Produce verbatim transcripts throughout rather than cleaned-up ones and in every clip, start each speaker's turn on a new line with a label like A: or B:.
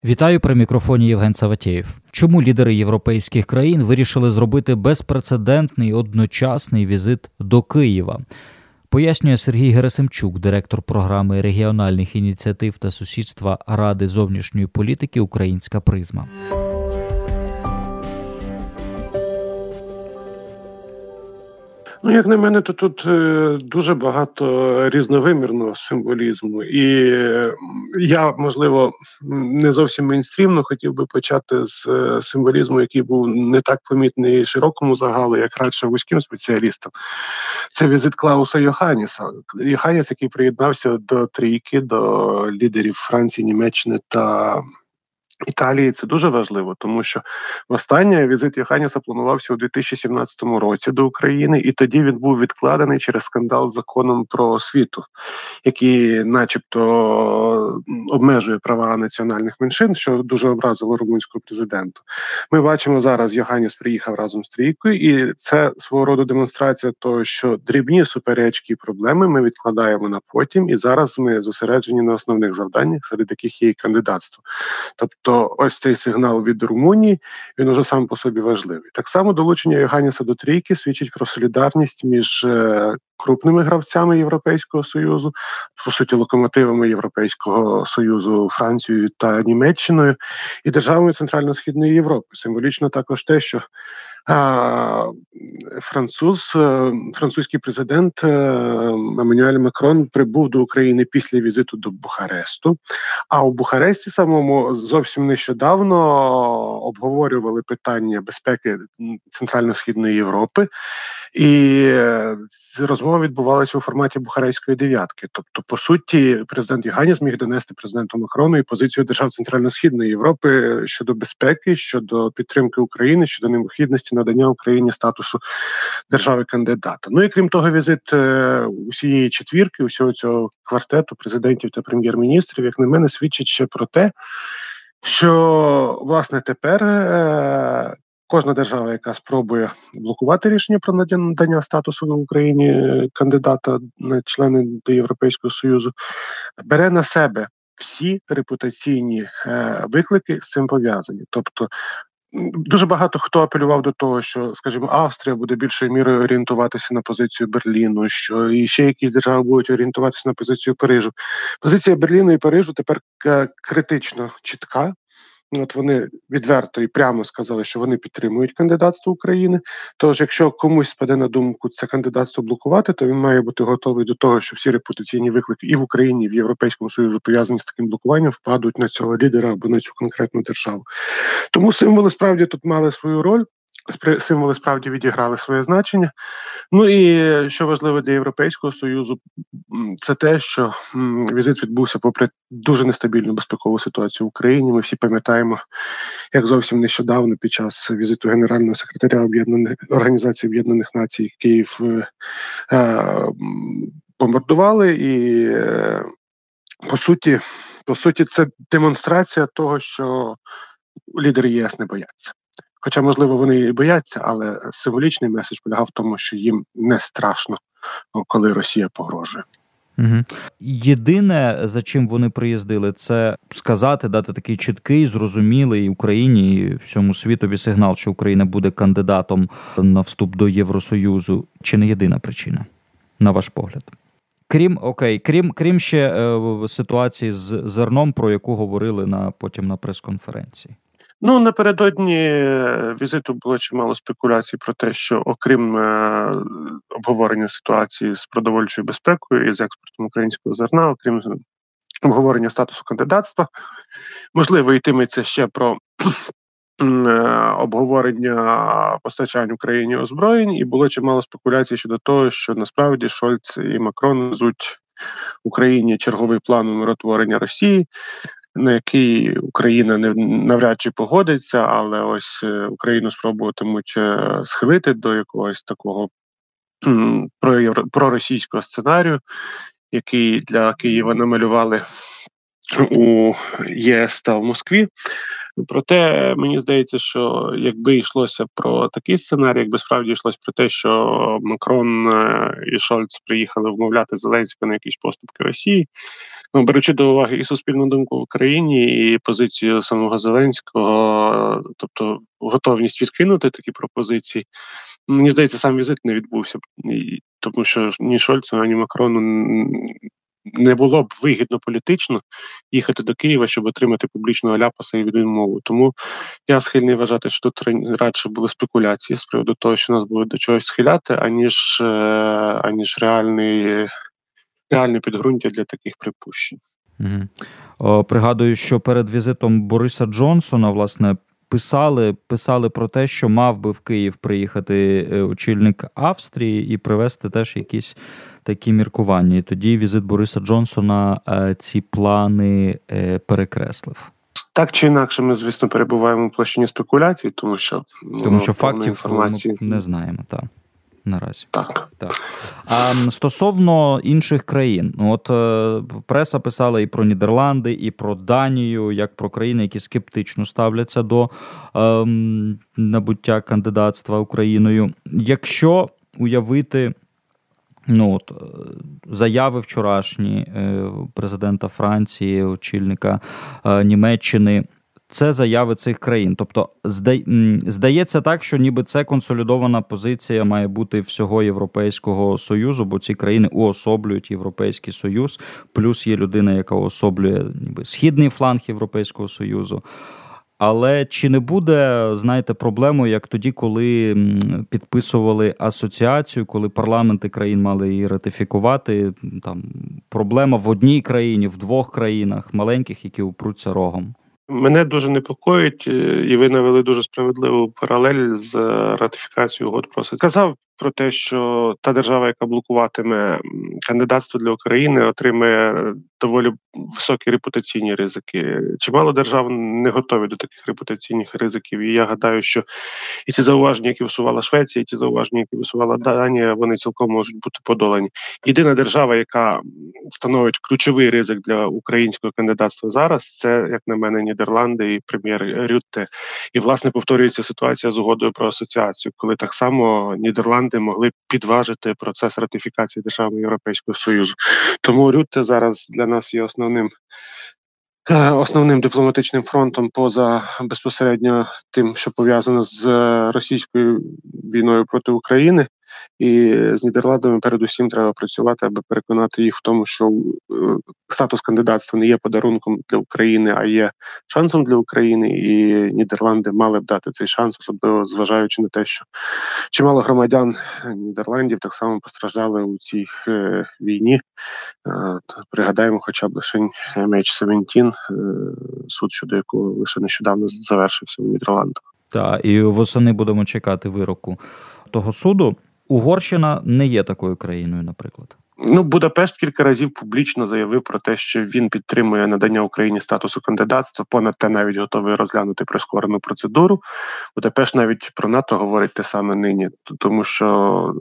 A: Вітаю, при мікрофоні Євген Саватєєв. Чому лідери європейських країн вирішили зробити безпрецедентний одночасний візит до Києва? Пояснює Сергій Герасимчук, директор програми регіональних ініціатив та сусідства Ради зовнішньої політики «Українська призма».
B: Ну, як на мене, то тут дуже багато різновимірного символізму. І я, можливо, не зовсім мейнстрімно хотів би почати з символізму, який був не так помітний широкому загалу, як радше вузьким спеціалістам. Це візит Клауса Йоханніса. Йоханніс, який приєднався до трійки, до лідерів Франції, Німеччини та Італії. Це дуже важливо, тому що востаннє візит Йоханніса планувався у дві тисячі сімнадцятому році до України, і тоді він був відкладений через скандал з законом про освіту, який начебто обмежує права національних меншин, що дуже образило румунського президента. Ми бачимо зараз, Йоханніс приїхав разом з трійкою, і це свого роду демонстрація того, що дрібні суперечки і проблеми ми відкладаємо на потім, і зараз ми зосереджені на основних завданнях, серед яких є і кандидатство. Тобто то ось цей сигнал від Румунії, він уже сам по собі важливий. Так само долучення Йоханніса до трійки свідчить про солідарність між е, крупними гравцями Європейського Союзу, по суті, локомотивами Європейського Союзу Францією та Німеччиною і державами Центрально-Східної Європи. Символічно також те, що а, француз, французький президент Еммануель Макрон прибув до України після візиту до Бухаресту, а у Бухаресті самому зовсім нещодавно обговорювали питання безпеки Центрально-Східної Європи, і розмова відбувалася у форматі Бухарестської дев'ятки. Тобто, по суті, президент Йоханніс зміг донести президенту Макрону і позицію держав Центрально-Східної Європи щодо безпеки, щодо підтримки України, щодо необхідності надання Україні статусу держави-кандидата. Ну і крім того, візит усієї четвірки, усього цього квартету президентів та прем'єр-міністрів, як на мене, свідчить ще про те, що, власне, тепер е- кожна держава, яка спробує блокувати рішення про надання статусу в Україні кандидата на члени до Європейського Союзу, бере на себе всі репутаційні е- виклики з цим пов'язані. Тобто, дуже багато хто апелював до того, що, скажімо, Австрія буде більшою мірою орієнтуватися на позицію Берліну, що і ще якісь держави будуть орієнтуватися на позицію Парижу. Позиція Берліну і Парижу тепер критично чітка. От вони відверто і прямо сказали, що вони підтримують кандидатство України. Тож, якщо комусь спаде на думку це кандидатство блокувати, то він має бути готовий до того, що всі репутаційні виклики і в Україні, і в Європейському Союзі пов'язані з таким блокуванням, впадуть на цього лідера або на цю конкретну державу. Тому символи справді тут мали свою роль. Символи справді відіграли своє значення. Ну і що важливо для Європейського Союзу, це те, що м, візит відбувся попри дуже нестабільну безпекову ситуацію в Україні. Ми всі пам'ятаємо, як зовсім нещодавно під час візиту генерального секретаря Об'єднаних Організації Об'єднаних Націй Київ е, е, бомбардували і е, по суті, по суті, це демонстрація того, що лідери ЄС не бояться. Хоча, можливо, вони і бояться, але символічний меседж полягав в тому, що їм не страшно, коли Росія погрожує.
A: Угу. Єдине, за чим вони приїздили, це сказати, дати такий чіткий, зрозумілий Україні і всьому світові сигнал, що Україна буде кандидатом на вступ до Євросоюзу. Чи не єдина причина, на ваш погляд? Крім, окей, крім, крім ще е, ситуації з зерном, про яку говорили на, потім на прес-конференції.
B: Ну, напередодні візиту було чимало спекуляцій про те, що окрім е, обговорення ситуації з продовольчою безпекою і з експортом українського зерна, окрім обговорення статусу кандидатства, можливо, йтиметься ще про обговорення постачань Україні озброєнь, і було чимало спекуляцій щодо того, що насправді Шольц і Макрон везуть Україні черговий план умиротворення Росії, на який Україна не навряд чи погодиться, але ось Україну спробуватимуть схилити до якогось такого проросійського сценарію, який для Києва намалювали у ЄС та в Москві. Проте мені здається, що якби йшлося про такий сценарій, якби справді йшлося про те, що Макрон і Шольц приїхали вмовляти Зеленського на якісь поступки Росії, ну, беручи до уваги і суспільну думку в Україні, і позицію самого Зеленського, тобто готовність відкинути такі пропозиції, мені здається, сам візит не відбувся б, тому що ні Шольцу, ані Макрону не було б вигідно політично їхати до Києва, щоб отримати публічного ляпаса і відмову. Тому я схильний вважати, що тут радше були спекуляції з приводу того, що нас будуть до чогось схиляти, аніж, аніж реальний, реальне підґрунтя для таких припущень.
A: Угу. О, пригадую, що перед візитом Бориса Джонсона, власне, писали, писали про те, що мав би в Київ приїхати очільник Австрії і привезти теж якісь такі міркування. І тоді візит Бориса Джонсона е, ці плани е, перекреслив.
B: Так чи інакше, ми, звісно, перебуваємо в площині спекуляцій, тому що,
A: тому що фактів
B: інформації
A: ми не знаємо, так. Наразі.
B: Так.
A: так. А стосовно інших країн, от е, преса писала і про Нідерланди, і про Данію, як про країни, які скептично ставляться до е, набуття кандидатства Україною. Якщо уявити ну, от, заяви вчорашні е, президента Франції, очільника е, Німеччини, це заяви цих країн. Тобто, здається так, що ніби це консолідована позиція має бути всього Європейського Союзу, бо ці країни уособлюють Європейський Союз, плюс є людина, яка уособлює ніби східний фланг Європейського Союзу. Але чи не буде, знаєте, проблемою, як тоді, коли підписували асоціацію, коли парламенти країн мали її ратифікувати, там проблема в одній країні, в двох країнах, маленьких, які упруться рогом?
B: Мене дуже непокоїть, і ви навели дуже справедливу паралель з ратифікацією угод про асоціацію. Казав про те, що та держава, яка блокуватиме кандидатство для України, отримає доволі високі репутаційні ризики. Чимало держав не готові до таких репутаційних ризиків. І я гадаю, що і ті зауваження, які висувала Швеція, і ті зауваження, які висувала Данія, вони цілком можуть бути подолані. Єдина держава, яка становить ключовий ризик для українського кандидатства зараз, це, як на мене, Нідерланди і прем'єр Рютте. І, власне, повторюється ситуація з угодою про асоціацію, коли так само Нідерланди могли підважити процес ратифікації державами Європейського Союзу. Тому Рютте зараз для нас є основним основним дипломатичним фронтом поза безпосередньо тим, що пов'язано з російською війною проти України. І з Нідерландами передусім треба працювати, аби переконати їх в тому, що статус кандидатства не є подарунком для України, а є шансом для України, і Нідерланди мали б дати цей шанс, особливо зважаючи на те, що чимало громадян Нідерландів так само постраждали у цій е, війні. Е, пригадаємо хоча б лише ем ейч сімнадцять, е, суд щодо якого лише нещодавно завершився у Нідерландах.
A: Так, і восени будемо чекати вироку того суду. Угорщина не є такою країною, наприклад.
B: Ну, Будапешт кілька разів публічно заявив про те, що він підтримує надання Україні статусу кандидатства, понад те навіть готовий розглянути прискорену процедуру. Будапешт навіть про НАТО говорить те саме нині, тому що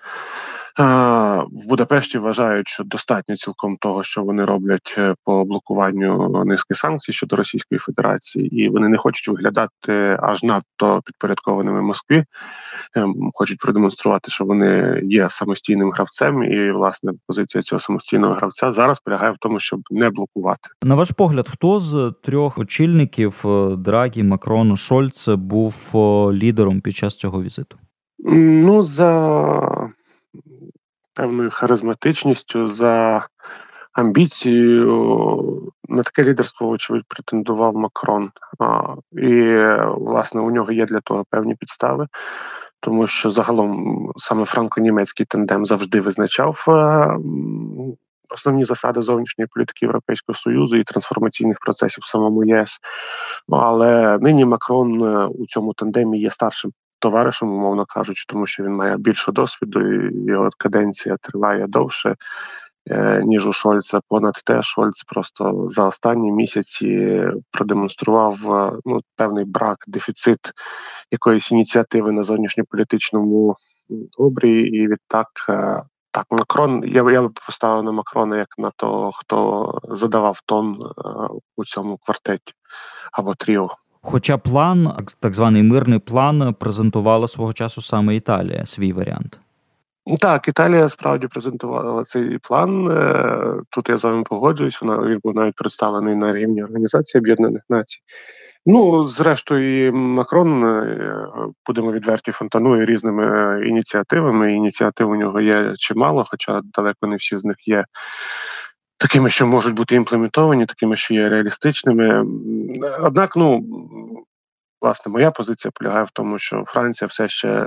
B: в Будапешті вважають, що достатньо цілком того, що вони роблять по блокуванню низки санкцій щодо Російської Федерації, і вони не хочуть виглядати аж надто підпорядкованими Москві, хочуть продемонструвати, що вони є самостійним гравцем, і, власне, позиція цього самостійного гравця зараз полягає в тому, щоб не блокувати.
A: На ваш погляд, хто з трьох очільників Драгі, Макрон, Шольц був лідером під час цього візиту?
B: Ну, за певною харизматичністю, за амбіцією на таке лідерство, очевидь, претендував Макрон. А, і, власне, у нього є для того певні підстави, тому що загалом саме франко-німецький тандем завжди визначав а, основні засади зовнішньої політики Європейського Союзу і трансформаційних процесів в самому ЄС. Але нині Макрон у цьому тандемі є старшим товаришем, умовно кажучи, тому що він має більше досвіду, і його каденція триває довше, ніж у Шольца. Понад те, Шольц просто за останні місяці продемонстрував ну, певний брак, дефіцит якоїсь ініціативи на зовнішньополітичному обрії, і відтак так, Макрон, я, я б поставив на Макрона як на того, хто задавав тон у цьому квартеті або тріо.
A: Хоча план, так званий мирний план, презентувала свого часу саме Італія, свій варіант.
B: Так, Італія справді презентувала цей план. Тут я з вами погоджуюсь, вона, він був навіть представлений на рівні Організації Об'єднаних Націй. Ну, зрештою, Макрон, будемо відверті, фонтанує різними ініціативами. Ініціатив у нього є чимало, хоча далеко не всі з них є такими, що можуть бути імплементовані, такими, що є реалістичними. Однак, ну, власне, моя позиція полягає в тому, що Франція все ще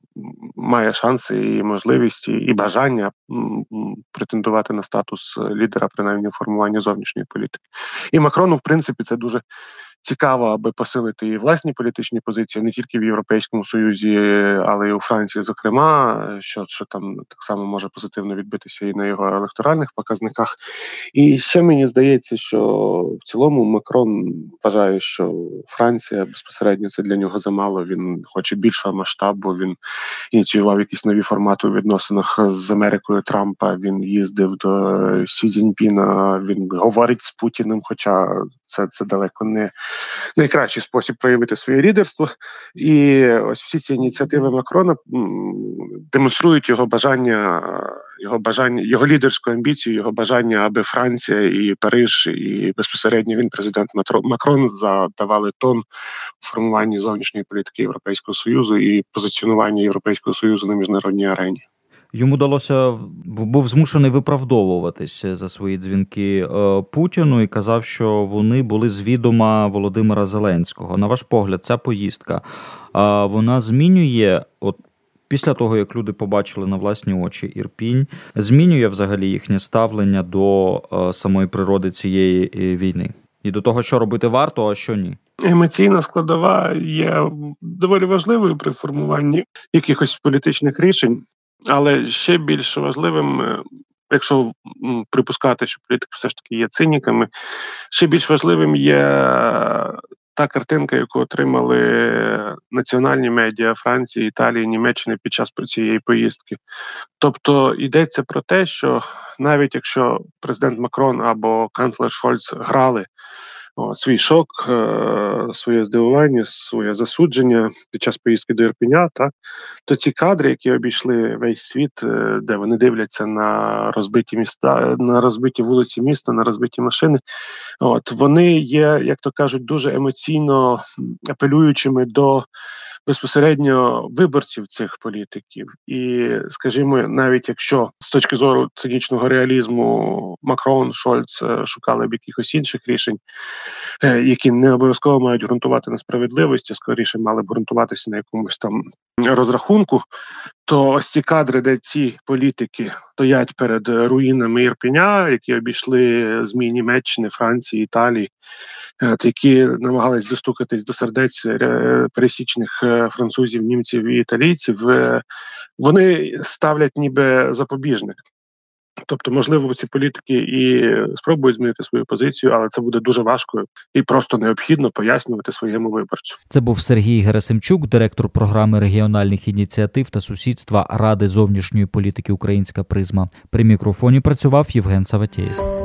B: має шанси і можливість, і бажання претендувати на статус лідера, принаймні, в формуванні зовнішньої політики. І Макрону, в принципі, це дуже цікаво, аби посилити і власні політичні позиції не тільки в Європейському Союзі, але й у Франції, зокрема, що, що там так само може позитивно відбитися і на його електоральних показниках. І ще мені здається, що в цілому Макрон вважає, що Франція безпосередньо це для нього замало, він хоче більшого масштабу, він ініціював якісь нові формати у відносинах з Америкою Трампа, він їздив до Сі Цзіньпіна, він говорить з Путіним, хоча це, це далеко не найкращий спосіб проявити своє лідерство. І ось всі ці ініціативи Макрона демонструють його бажання, його бажання, його лідерську амбіцію, його бажання, аби Франція і Париж, і безпосередньо він, президент Макрон, задавали тон у формуванні зовнішньої політики Європейського Союзу і позиціонування Європейського Союзу на міжнародній арені.
A: Йому вдалося, був змушений виправдовуватись за свої дзвінки Путіну і казав, що вони були з відома Володимира Зеленського. На ваш погляд, ця поїздка, вона змінює, от після того, як люди побачили на власні очі Ірпінь, змінює взагалі їхнє ставлення до самої природи цієї війни? І до того, що робити варто, а що ні?
B: Емоційна складова є доволі важливою при формуванні якихось політичних рішень. Але ще більш важливим, якщо припускати, що політики все ж таки є циніками, ще більш важливим є та картинка, яку отримали національні медіа Франції, Італії, Німеччини під час цієї поїздки. Тобто йдеться про те, що навіть якщо президент Макрон або канцлер Шольц грали О, свій шок, е, своє здивування, своє засудження під час поїздки до Ірпеня, так, то ці кадри, які обійшли весь світ, е, де вони дивляться на розбиті міста, на розбиті вулиці міста, на розбиті машини, от, вони є, як то кажуть, дуже емоційно апелюючими до безпосередньо виборців цих політиків. І, скажімо, навіть якщо з точки зору цинічного реалізму Макрон, Шольц шукали б якихось інших рішень, які не обов'язково мають ґрунтувати на справедливості, скоріше мали б ґрунтуватися на якомусь там розрахунку, то ось ці кадри, де ці політики стоять перед руїнами Ірпеня, які обійшли ЗМІ Німеччини, Франції, Італії, які намагались достукатись до сердець пересічних французів, німців і італійців, вони ставлять ніби запобіжник. Тобто, можливо, ці політики і спробують змінити свою позицію, але це буде дуже важко і просто необхідно пояснювати своєму виборцю.
A: Це був Сергій Герасимчук, директор програми регіональних ініціатив та сусідства Ради зовнішньої політики «Українська призма». При мікрофоні працював Євген Саватєєв.